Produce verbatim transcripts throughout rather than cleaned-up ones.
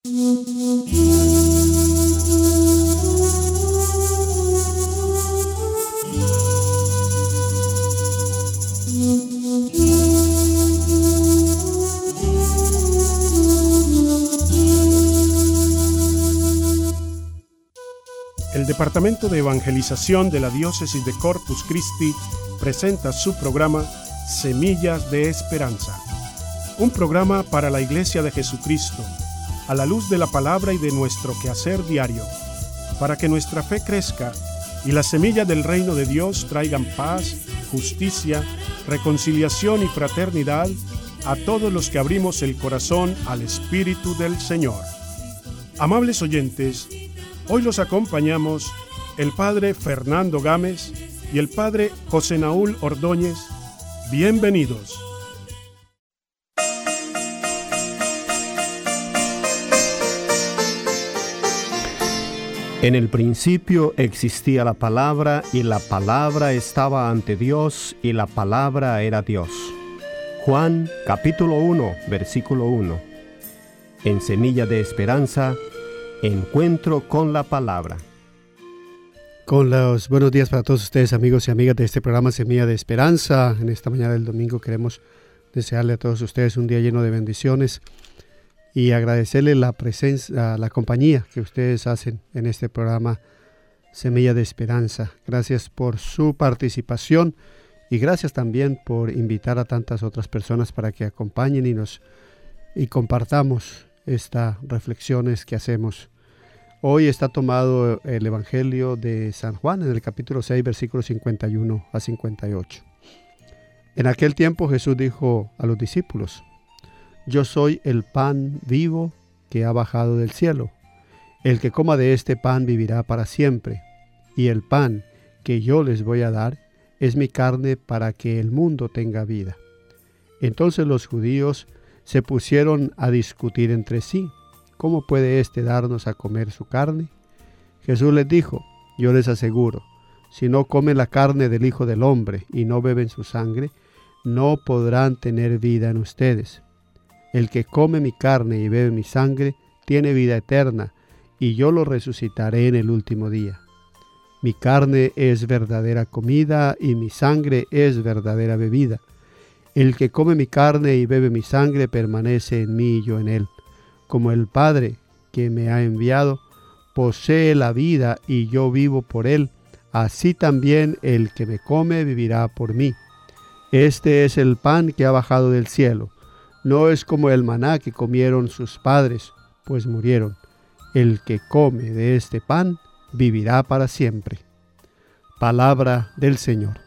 El Departamento de Evangelización de la Diócesis de Corpus Christi presenta su programa Semillas de Esperanza, un programa para la Iglesia de Jesucristo, a la luz de la palabra y de nuestro quehacer diario, para que nuestra fe crezca y las semillas del reino de Dios traigan paz, justicia, reconciliación y fraternidad a todos los que abrimos el corazón al Espíritu del Señor. Amables oyentes, hoy los acompañamos el Padre Fernando Gámez y el Padre José Naúl Ordóñez. Bienvenidos. En el principio existía la palabra, y la palabra estaba ante Dios, y la palabra era Dios. Juan capítulo uno, versículo uno. En Semilla de Esperanza, encuentro con la palabra. Con los buenos días para todos ustedes, amigos y amigas de este programa Semilla de Esperanza. En esta mañana del domingo queremos desearle a todos ustedes un día lleno de bendiciones y agradecerle la presencia, la compañía que ustedes hacen en este programa Semilla de Esperanza. Gracias por su participación y gracias también por invitar a tantas otras personas para que acompañen y nos y compartamos estas reflexiones que hacemos. Hoy está tomado el Evangelio de San Juan en el capítulo seis, versículos cincuenta y uno a cincuenta y ocho. En aquel tiempo Jesús dijo a los discípulos: Yo soy el pan vivo que ha bajado del cielo. El que coma de este pan vivirá para siempre. Y el pan que yo les voy a dar es mi carne para que el mundo tenga vida. Entonces los judíos se pusieron a discutir entre sí: ¿Cómo puede éste darnos a comer su carne? Jesús les dijo: Yo les aseguro, si no comen la carne del Hijo del Hombre y no beben su sangre, no podrán tener vida en ustedes. El que come mi carne y bebe mi sangre tiene vida eterna, y yo lo resucitaré en el último día. Mi carne es verdadera comida y mi sangre es verdadera bebida. El que come mi carne y bebe mi sangre permanece en mí y yo en él. Como el Padre que me ha enviado posee la vida y yo vivo por él, así también el que me come vivirá por mí. Este es el pan que ha bajado del cielo. No es como el maná que comieron sus padres, pues murieron. El que come de este pan vivirá para siempre. Palabra del Señor.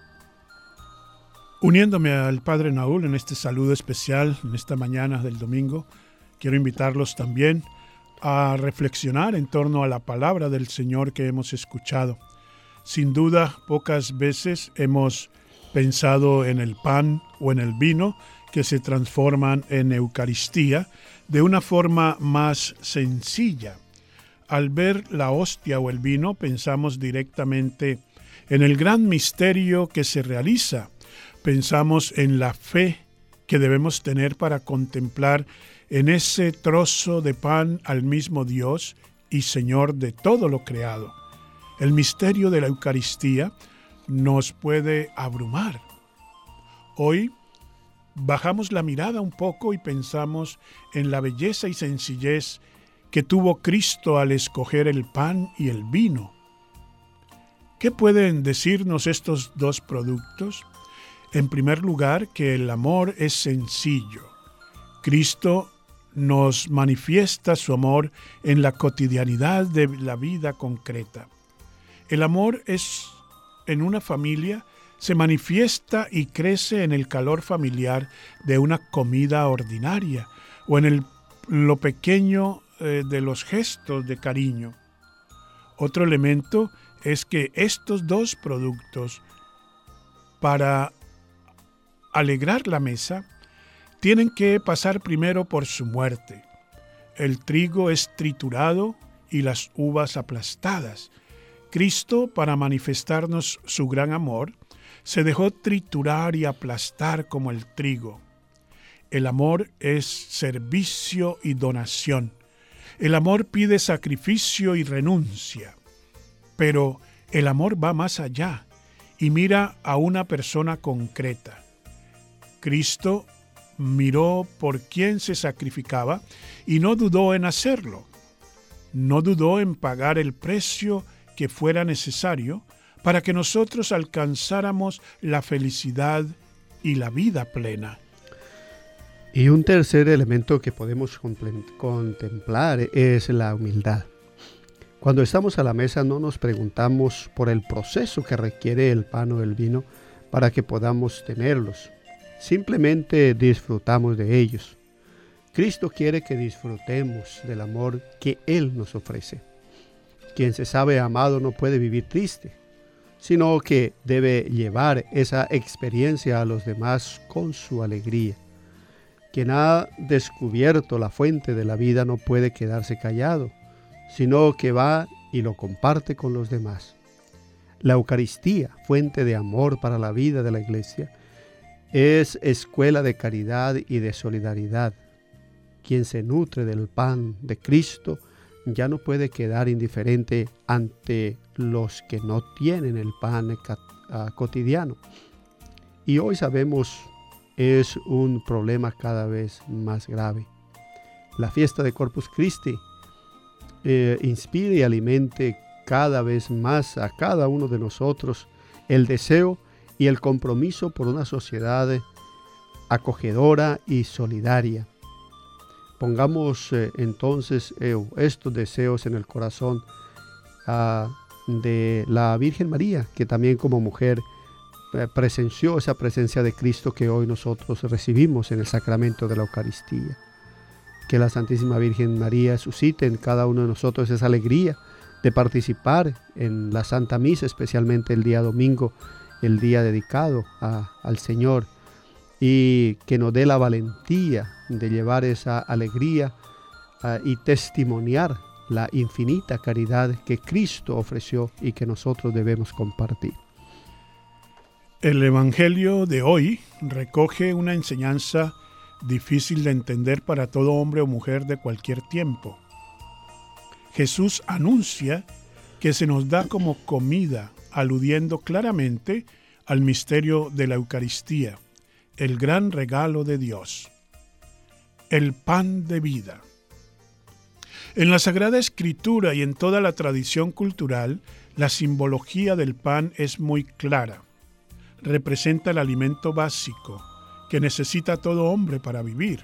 Uniéndome al Padre Naúl en este saludo especial, en esta mañana del domingo, quiero invitarlos también a reflexionar en torno a la palabra del Señor que hemos escuchado. Sin duda, pocas veces hemos pensado en el pan o en el vino que se transforman en Eucaristía de una forma más sencilla. Al ver la hostia o el vino, pensamos directamente en el gran misterio que se realiza. Pensamos en la fe que debemos tener para contemplar en ese trozo de pan al mismo Dios y Señor de todo lo creado. El misterio de la Eucaristía nos puede abrumar. Hoy bajamos la mirada un poco y pensamos en la belleza y sencillez que tuvo Cristo al escoger el pan y el vino. ¿Qué pueden decirnos estos dos productos? En primer lugar, que el amor es sencillo. Cristo nos manifiesta su amor en la cotidianidad de la vida concreta. El amor es, en una familia, se manifiesta y crece en el calor familiar de una comida ordinaria o en el, lo pequeño eh, de los gestos de cariño. Otro elemento es que estos dos productos, para alegrar la mesa, tienen que pasar primero por su muerte. El trigo es triturado y las uvas aplastadas. Cristo, para manifestarnos su gran amor, se dejó triturar y aplastar como el trigo. El amor es servicio y donación. El amor pide sacrificio y renuncia, pero el amor va más allá y mira a una persona concreta. Cristo miró por quien se sacrificaba y no dudó en hacerlo. No dudó en pagar el precio que fuera necesario para que nosotros alcanzáramos la felicidad y la vida plena. Y un tercer elemento que podemos contemplar es la humildad. Cuando estamos a la mesa no nos preguntamos por el proceso que requiere el pan o el vino para que podamos tenerlos. Simplemente disfrutamos de ellos. Cristo quiere que disfrutemos del amor que Él nos ofrece. Quien se sabe amado no puede vivir triste, sino que debe llevar esa experiencia a los demás con su alegría. Quien ha descubierto la fuente de la vida no puede quedarse callado, sino que va y lo comparte con los demás. La Eucaristía, fuente de amor para la vida de la Iglesia, es escuela de caridad y de solidaridad. Quien se nutre del pan de Cristo ya no puede quedar indiferente ante los que no tienen el pan cotidiano. Y hoy sabemos es un problema cada vez más grave. La fiesta de Corpus Christi eh, inspire y alimente cada vez más a cada uno de nosotros el deseo y el compromiso por una sociedad acogedora y solidaria. Pongamos eh, entonces eh, estos deseos en el corazón uh, de la Virgen María, que también como mujer eh, presenció esa presencia de Cristo que hoy nosotros recibimos en el sacramento de la Eucaristía. Que la Santísima Virgen María suscite en cada uno de nosotros esa alegría de participar en la Santa Misa, especialmente el día domingo, el día dedicado a, al Señor, y que nos dé la valentía de llevar esa alegría uh, y testimoniar la infinita caridad que Cristo ofreció y que nosotros debemos compartir. El Evangelio de hoy recoge una enseñanza difícil de entender para todo hombre o mujer de cualquier tiempo. Jesús anuncia que se nos da como comida, aludiendo claramente al misterio de la Eucaristía, el gran regalo de Dios, el pan de vida. En la Sagrada Escritura y en toda la tradición cultural, la simbología del pan es muy clara. Representa el alimento básico que necesita todo hombre para vivir.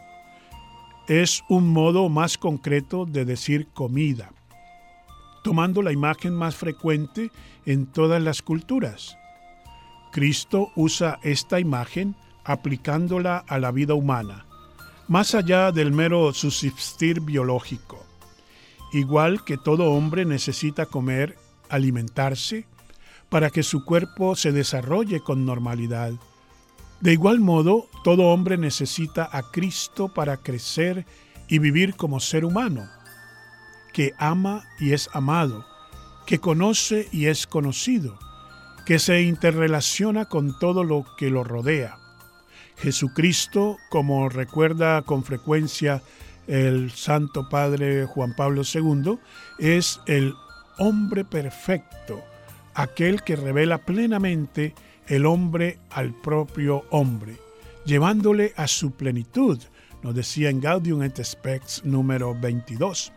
Es un modo más concreto de decir comida, tomando la imagen más frecuente en todas las culturas. Cristo usa esta imagen aplicándola a la vida humana, más allá del mero subsistir biológico. Igual que todo hombre necesita comer, alimentarse, para que su cuerpo se desarrolle con normalidad. De igual modo, todo hombre necesita a Cristo para crecer y vivir como ser humano, que ama y es amado, que conoce y es conocido, que se interrelaciona con todo lo que lo rodea. Jesucristo, como recuerda con frecuencia el Santo Padre Juan Pablo segundo, es el hombre perfecto, aquel que revela plenamente el hombre al propio hombre, llevándole a su plenitud, nos decía en Gaudium et Spes número veintidós.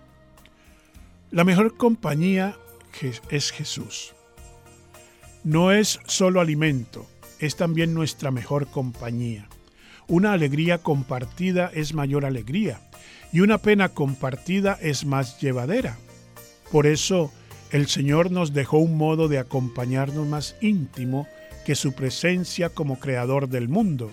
La mejor compañía es Jesús. No es solo alimento, es también nuestra mejor compañía. Una alegría compartida es mayor alegría, y una pena compartida es más llevadera. Por eso, el Señor nos dejó un modo de acompañarnos más íntimo que su presencia como creador del mundo.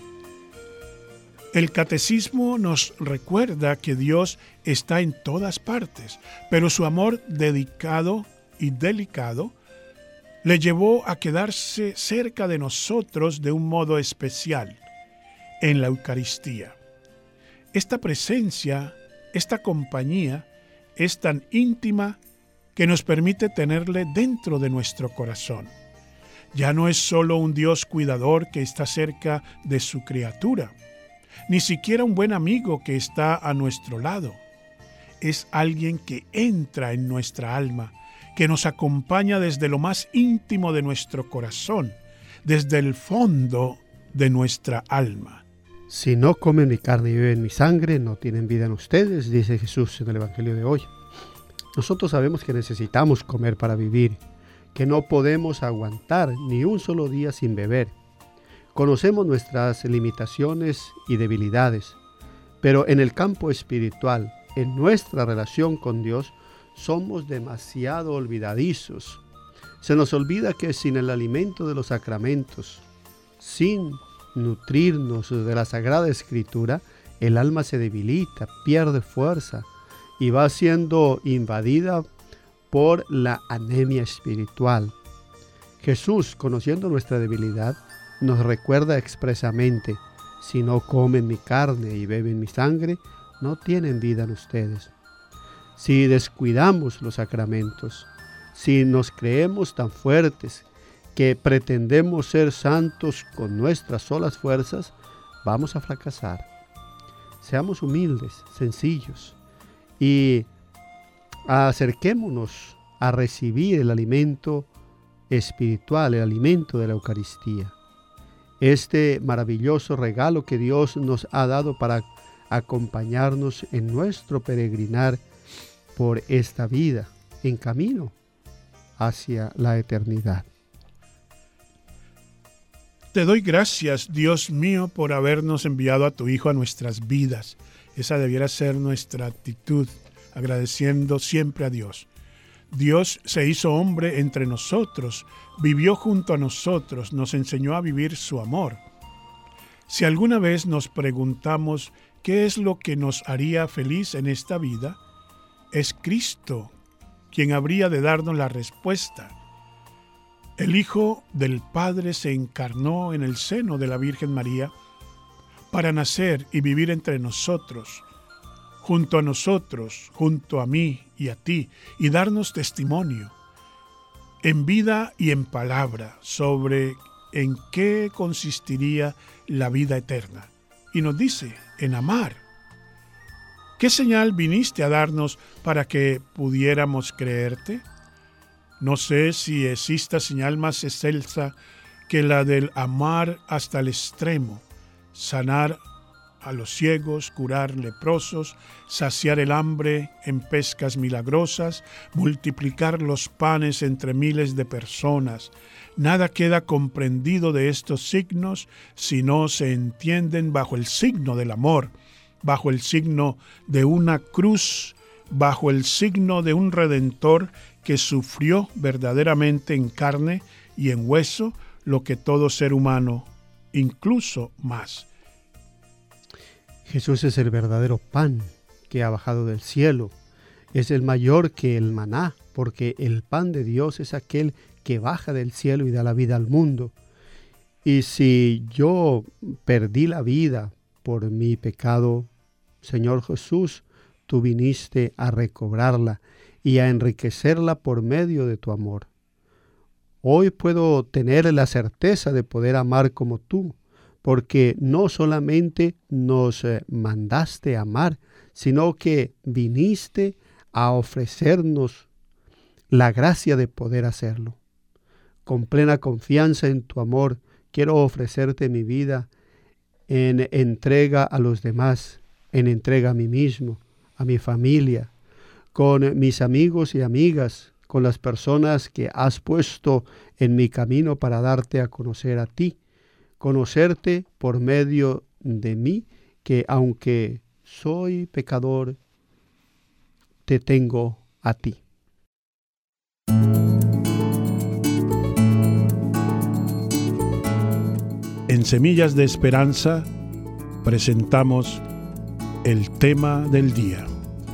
El catecismo nos recuerda que Dios está en todas partes, pero su amor dedicado y delicado le llevó a quedarse cerca de nosotros de un modo especial, en la Eucaristía. Esta presencia, esta compañía, es tan íntima que nos permite tenerle dentro de nuestro corazón. Ya no es solo un Dios cuidador que está cerca de su criatura, ni siquiera un buen amigo que está a nuestro lado. es alguien que entra en nuestra alma, que nos acompaña desde lo más íntimo de nuestro corazón, desde el fondo de nuestra alma. Si no comen mi carne y beben mi sangre, no tienen vida en ustedes, dice Jesús en el Evangelio de hoy. Nosotros sabemos que necesitamos comer para vivir, que no podemos aguantar ni un solo día sin beber. Conocemos nuestras limitaciones y debilidades, pero en el campo espiritual, en nuestra relación con Dios, somos demasiado olvidadizos. Se nos olvida que sin el alimento de los sacramentos, sin nutrirnos de la Sagrada Escritura, el alma se debilita, pierde fuerza y va siendo invadida por la anemia espiritual. Jesús, conociendo nuestra debilidad, nos recuerda expresamente: si no comen mi carne y beben mi sangre, no tienen vida en ustedes. Si descuidamos los sacramentos, si nos creemos tan fuertes que pretendemos ser santos con nuestras solas fuerzas, vamos a fracasar. Seamos humildes, sencillos y acerquémonos a recibir el alimento espiritual, el alimento de la Eucaristía. Este maravilloso regalo que Dios nos ha dado para acompañarnos en nuestro peregrinar por esta vida, en camino hacia la eternidad. Te doy gracias, Dios mío, por habernos enviado a tu Hijo a nuestras vidas. Esa debiera ser nuestra actitud, agradeciendo siempre a Dios. Dios se hizo hombre entre nosotros, vivió junto a nosotros, nos enseñó a vivir su amor. Si alguna vez nos preguntamos qué es lo que nos haría feliz en esta vida, es Cristo quien habría de darnos la respuesta. El Hijo del Padre se encarnó en el seno de la Virgen María para nacer y vivir entre nosotros, junto a nosotros, junto a mí y a ti, y darnos testimonio, en vida y en palabra, sobre en qué consistiría la vida eterna. Y nos dice, en amar. ¿Qué señal viniste a darnos para que pudiéramos creerte? No sé si exista señal más excelsa que la del amar hasta el extremo, sanar a los ciegos, curar leprosos, saciar el hambre en pescas milagrosas, multiplicar los panes entre miles de personas. Nada queda comprendido de estos signos si no se entienden bajo el signo del amor, bajo el signo de una cruz, bajo el signo de un Redentor que sufrió verdaderamente en carne y en hueso lo que todo ser humano, incluso más. Jesús es el verdadero pan que ha bajado del cielo. Es el mayor que el maná, porque el pan de Dios es aquel que baja del cielo y da la vida al mundo. Y si yo perdí la vida por mi pecado, Señor Jesús, tú viniste a recobrarla y a enriquecerla por medio de tu amor. Hoy puedo tener la certeza de poder amar como tú, porque no solamente nos eh, mandaste amar, sino que viniste a ofrecernos la gracia de poder hacerlo. Con plena confianza en tu amor, quiero ofrecerte mi vida en entrega a los demás, en entrega a mí mismo, a mi familia, con mis amigos y amigas, con las personas que has puesto en mi camino para darte a conocer a ti, conocerte por medio de mí, que aunque soy pecador, te tengo a ti. En Semillas de Esperanza presentamos el tema del día.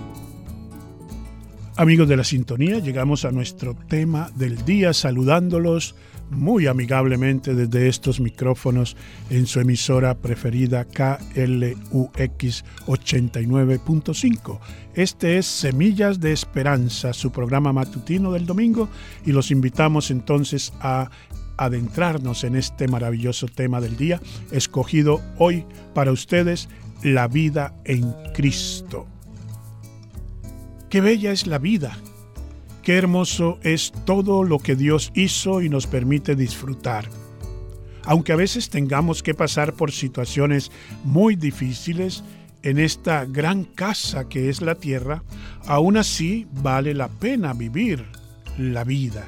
Amigos de la sintonía, llegamos a nuestro tema del día saludándolos muy amigablemente desde estos micrófonos en su emisora preferida K L U X ochenta y nueve punto cinco. Este es Semillas de Esperanza, su programa matutino del domingo, y los invitamos entonces a adentrarnos en este maravilloso tema del día, escogido hoy para ustedes, la vida en Cristo. Qué bella es la vida. Qué hermoso es todo lo que Dios hizo y nos permite disfrutar. Aunque a veces tengamos que pasar por situaciones muy difíciles en esta gran casa que es la tierra, aún así vale la pena vivir la vida.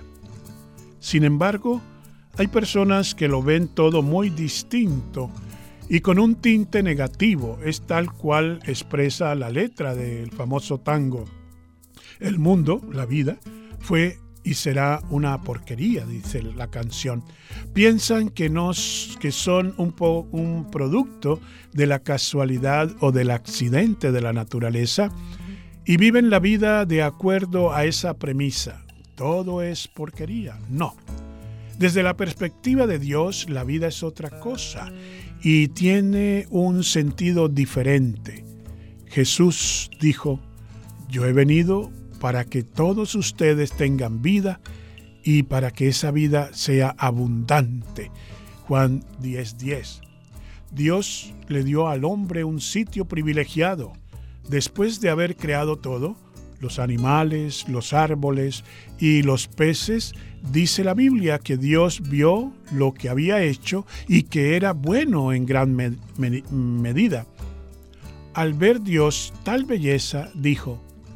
Sin embargo, hay personas que lo ven todo muy distinto y con un tinte negativo, es tal cual expresa la letra del famoso tango. El mundo, la vida, fue y será una porquería, dice la canción. Piensan que, nos, que son un, po, un producto de la casualidad o del accidente de la naturaleza y viven la vida de acuerdo a esa premisa. Todo es porquería. No. Desde la perspectiva de Dios, la vida es otra cosa y tiene un sentido diferente. Jesús dijo, yo he venido para que todos ustedes tengan vida y para que esa vida sea abundante. Juan diez diez. Dios le dio al hombre un sitio privilegiado. Después de haber creado todo, los animales, los árboles y los peces, dice la Biblia que Dios vio lo que había hecho y que era bueno en gran med- med- medida. Al ver Dios tal belleza, dijo,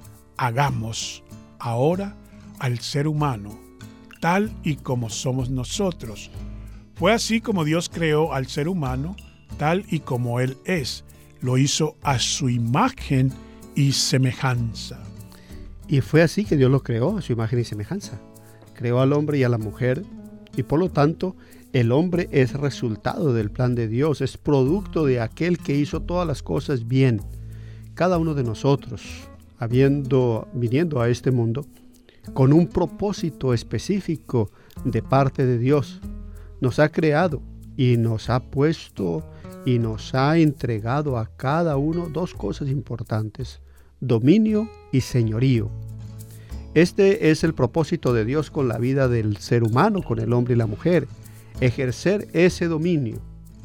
hagamos ahora al ser humano, tal y como somos nosotros. Fue así como Dios creó al ser humano, tal y como Él es. Lo hizo a su imagen y semejanza. Y fue así que Dios lo creó a su imagen y semejanza. Creó al hombre y a la mujer, y por lo tanto, el hombre es resultado del plan de Dios, es producto de aquel que hizo todas las cosas bien. Cada uno de nosotros, habiendo, viniendo a este mundo, con un propósito específico de parte de Dios, nos ha creado y nos ha puesto y nos ha entregado a cada uno dos cosas importantes, dominio y señorío. Este es el propósito de Dios con la vida del ser humano, con el hombre y la mujer, ejercer ese dominio.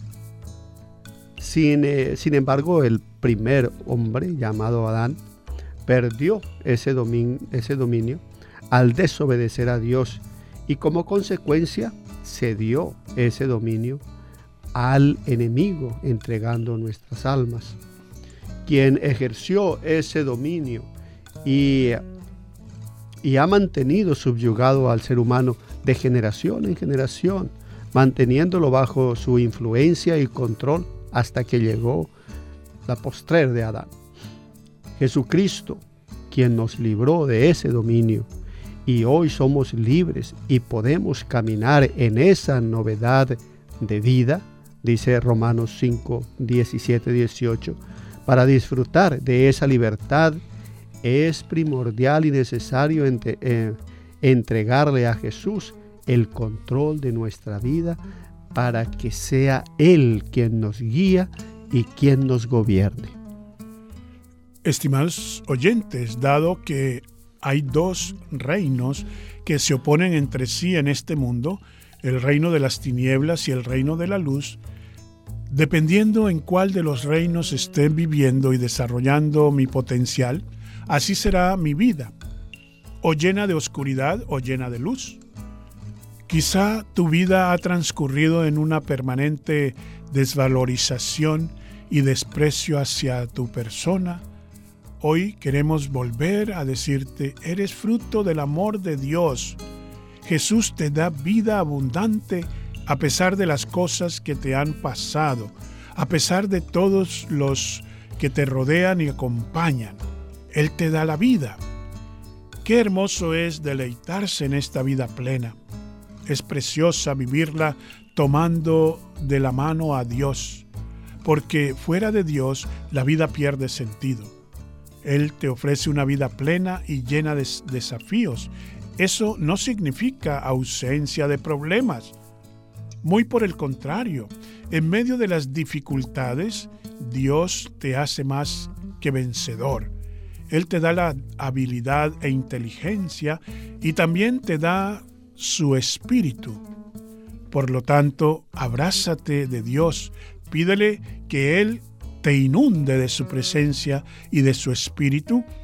Sin, eh, sin embargo, el primer hombre, llamado Adán, perdió ese, domin, ese dominio al desobedecer a Dios y como consecuencia cedió ese dominio al enemigo, entregando nuestras almas. Quien ejerció ese dominio y, y ha mantenido subyugado al ser humano de generación en generación, manteniéndolo bajo su influencia y control hasta que llegó la postrer de Adán. Jesucristo, quien nos libró de ese dominio, y hoy somos libres y podemos caminar en esa novedad de vida, dice Romanos cinco, diecisiete, dieciocho, para disfrutar de esa libertad es primordial y necesario entre, eh, entregarle a Jesús el control de nuestra vida para que sea Él quien nos guía y quien nos gobierne. Estimados oyentes, dado que hay dos reinos que se oponen entre sí en este mundo, el reino de las tinieblas y el reino de la luz, dependiendo en cuál de los reinos esté viviendo y desarrollando mi potencial, así será mi vida, o llena de oscuridad o llena de luz. Quizá tu vida ha transcurrido en una permanente desvalorización y desprecio hacia tu persona. Hoy queremos volver a decirte, eres fruto del amor de Dios. Jesús te da vida abundante a pesar de las cosas que te han pasado, a pesar de todos los que te rodean y acompañan. Él te da la vida. Qué hermoso es deleitarse en esta vida plena. Es preciosa vivirla tomando de la mano a Dios, porque fuera de Dios la vida pierde sentido. Él te ofrece una vida plena y llena de desafíos. Eso no significa ausencia de problemas. Muy por el contrario, en medio de las dificultades, Dios te hace más que vencedor. Él te da la habilidad e inteligencia y también te da su espíritu. Por lo tanto, abrázate de Dios, pídele que Él te inunde de su presencia y de su espíritu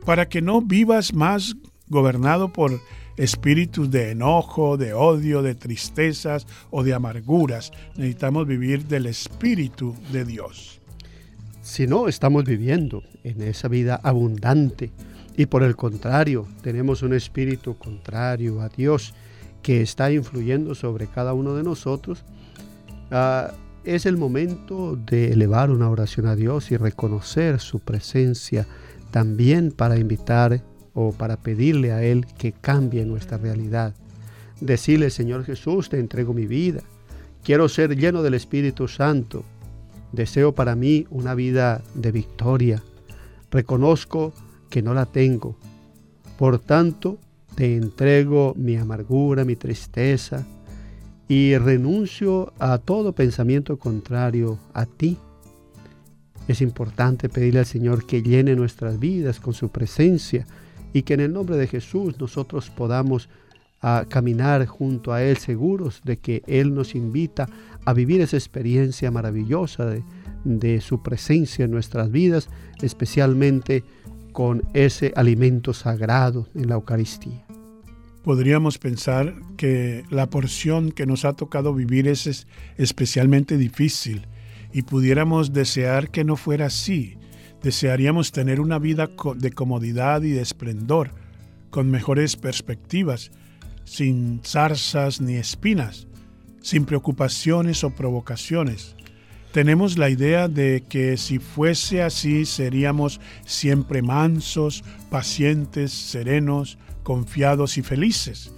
para que no vivas más gobernado por espíritus de enojo, de odio, de tristezas o de amarguras. Necesitamos vivir del Espíritu de Dios. Si no, estamos viviendo en esa vida abundante y por el contrario, tenemos un espíritu contrario a Dios que está influyendo sobre cada uno de nosotros, uh, es el momento de elevar una oración a Dios y reconocer su presencia también para invitar o para pedirle a Él que cambie nuestra realidad. Decirle: Señor Jesús, te entrego mi vida. Quiero ser lleno del Espíritu Santo. Deseo para mí una vida de victoria. Reconozco que no la tengo. Por tanto, te entrego mi amargura, mi tristeza y renuncio a todo pensamiento contrario a ti. Es importante pedirle al Señor que llene nuestras vidas con su presencia y que en el nombre de Jesús nosotros podamos a caminar junto a Él seguros de que Él nos invita a vivir esa experiencia maravillosa de, de su presencia en nuestras vidas, especialmente con ese alimento sagrado en la Eucaristía. Podríamos pensar que la porción que nos ha tocado vivir es especialmente difícil y pudiéramos desear que no fuera así. Desearíamos tener una vida de comodidad y de esplendor, con mejores perspectivas, sin zarzas ni espinas, sin preocupaciones o provocaciones. Tenemos la idea de que si fuese así seríamos siempre mansos, pacientes, serenos, confiados y felices.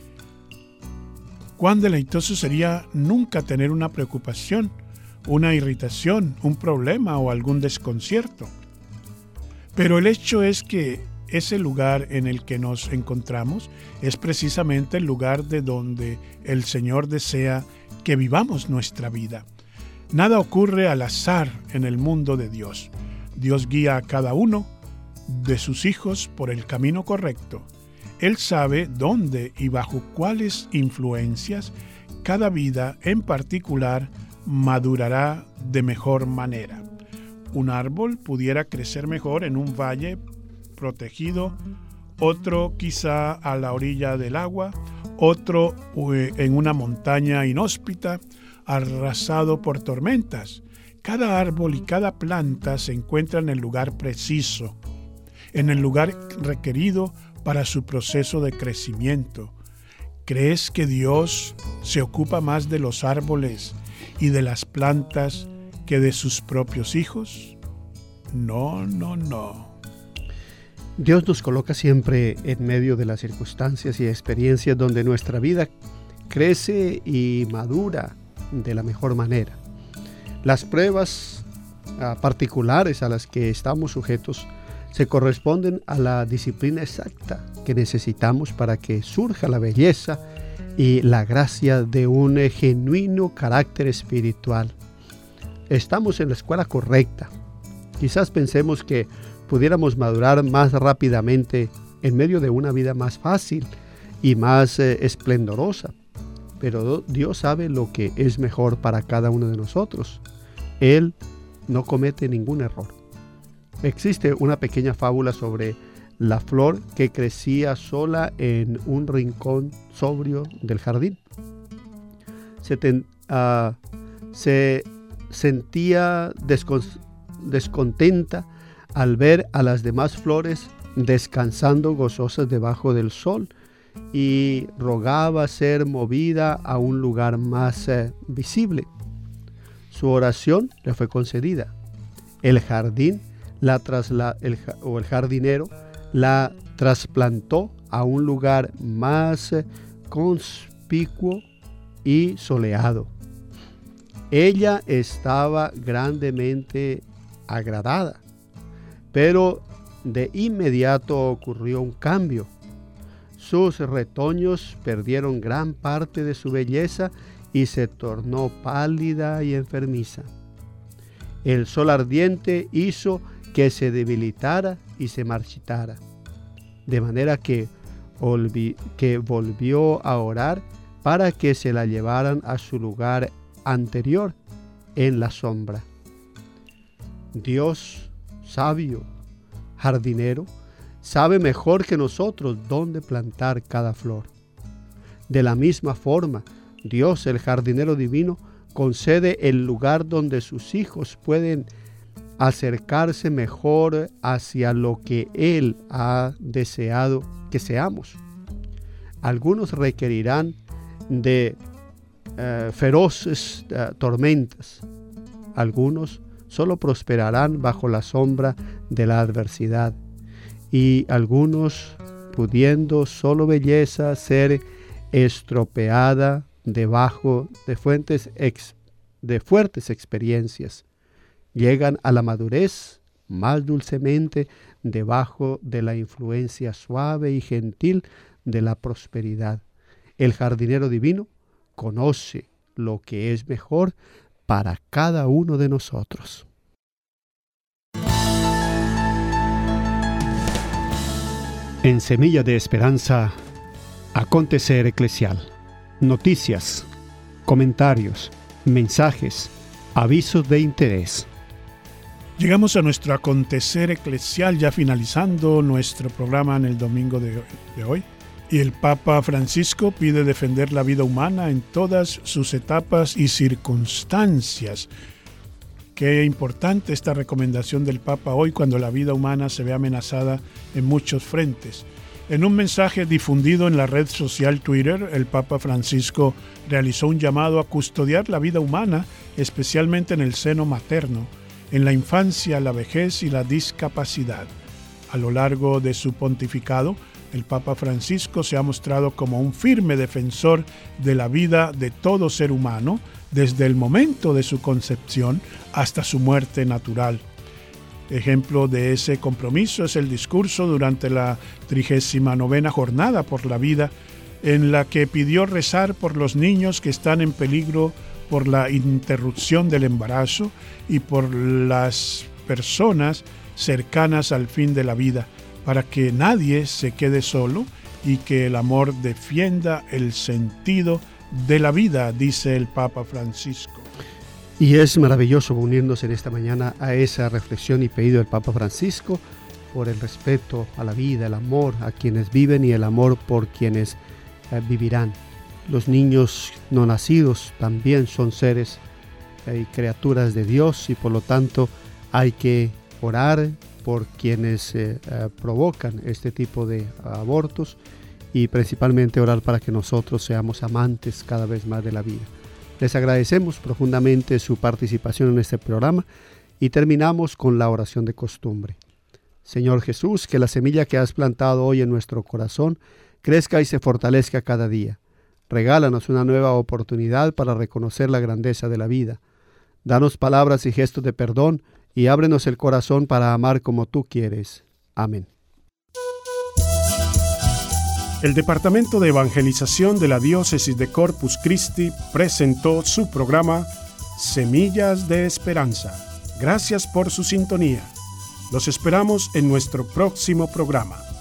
Cuán deleitoso sería nunca tener una preocupación, una irritación, un problema o algún desconcierto. Pero el hecho es que ese lugar en el que nos encontramos es precisamente el lugar de donde el Señor desea que vivamos nuestra vida. Nada ocurre al azar en el mundo de Dios. Dios guía a cada uno de sus hijos por el camino correcto. Él sabe dónde y bajo cuáles influencias cada vida en particular madurará de mejor manera. Un árbol pudiera crecer mejor en un valle protegido, otro quizá a la orilla del agua, otro en una montaña inhóspita, arrasado por tormentas. Cada árbol y cada planta se encuentra en el lugar preciso, en el lugar requerido para su proceso de crecimiento. ¿Crees que Dios se ocupa más de los árboles y de las plantas que de sus propios hijos? No, no, no. Dios nos coloca siempre en medio de las circunstancias y experiencias donde nuestra vida crece y madura de la mejor manera. Las pruebas uh, particulares a las que estamos sujetos se corresponden a la disciplina exacta que necesitamos para que surja la belleza y la gracia de un genuino carácter espiritual. Estamos en la escuela correcta. Quizás pensemos que pudiéramos madurar más rápidamente en medio de una vida más fácil y más eh, esplendorosa, pero Dios sabe lo que es mejor para cada uno de nosotros. Él no comete ningún error. Existe una pequeña fábula sobre la flor que crecía sola en un rincón sobrio del jardín. Se, ten, uh, se sentía descon- descontenta al ver a las demás flores descansando gozosas debajo del sol y rogaba ser movida a un lugar más eh, visible. Su oración le fue concedida. El jardín la trasla- el, o el jardinero la trasplantó a un lugar más eh, conspicuo y soleado. Ella estaba grandemente agradada, pero de inmediato ocurrió un cambio. Sus retoños perdieron gran parte de su belleza y se tornó pálida y enfermiza. El sol ardiente hizo que se debilitara y se marchitara, de manera que, olvi- que volvió a orar para que se la llevaran a su lugar anterior en la sombra. Dios, sabio, jardinero, sabe mejor que nosotros dónde plantar cada flor. De la misma forma, Dios, el jardinero divino, concede el lugar donde sus hijos pueden acercarse mejor hacia lo que Él ha deseado que seamos. Algunos requerirán de uh, feroces uh, tormentas. Algunos solo prosperarán bajo la sombra de la adversidad. Y algunos, pudiendo solo belleza ser estropeada debajo de, fuentes ex, de fuertes experiencias, llegan a la madurez más dulcemente debajo de la influencia suave y gentil de la prosperidad. El jardinero divino conoce lo que es mejor para cada uno de nosotros. En Semilla de Esperanza, acontecer eclesial. Noticias, comentarios, mensajes, avisos de interés. Llegamos a nuestro acontecer eclesial, ya finalizando nuestro programa en el domingo de hoy, de hoy. Y el Papa Francisco pide defender la vida humana en todas sus etapas y circunstancias. Qué importante esta recomendación del Papa hoy, cuando la vida humana se ve amenazada en muchos frentes. En un mensaje difundido en la red social Twitter, el Papa Francisco realizó un llamado a custodiar la vida humana, especialmente en el seno materno, en la infancia, la vejez y la discapacidad. A lo largo de su pontificado, el Papa Francisco se ha mostrado como un firme defensor de la vida de todo ser humano, desde el momento de su concepción hasta su muerte natural. Ejemplo de ese compromiso es el discurso durante la trigésima novena Jornada por la Vida, en la que pidió rezar por los niños que están en peligro por la interrupción del embarazo y por las personas cercanas al fin de la vida, para que nadie se quede solo y que el amor defienda el sentido de la vida, dice el Papa Francisco. Y es maravilloso unirnos en esta mañana a esa reflexión y pedido del Papa Francisco por el respeto a la vida, el amor a quienes viven y el amor por quienes eh, vivirán. Los niños no nacidos también son seres eh, y criaturas de Dios, y por lo tanto hay que orar por quienes eh, eh, provocan este tipo de abortos, y principalmente orar para que nosotros seamos amantes cada vez más de la vida. Les agradecemos profundamente su participación en este programa y terminamos con la oración de costumbre. Señor Jesús, que la semilla que has plantado hoy en nuestro corazón crezca y se fortalezca cada día. Regálanos una nueva oportunidad para reconocer la grandeza de la vida. Danos palabras y gestos de perdón y ábrenos el corazón para amar como tú quieres. Amén. El Departamento de Evangelización de la Diócesis de Corpus Christi presentó su programa Semillas de Esperanza. Gracias por su sintonía. Los esperamos en nuestro próximo programa.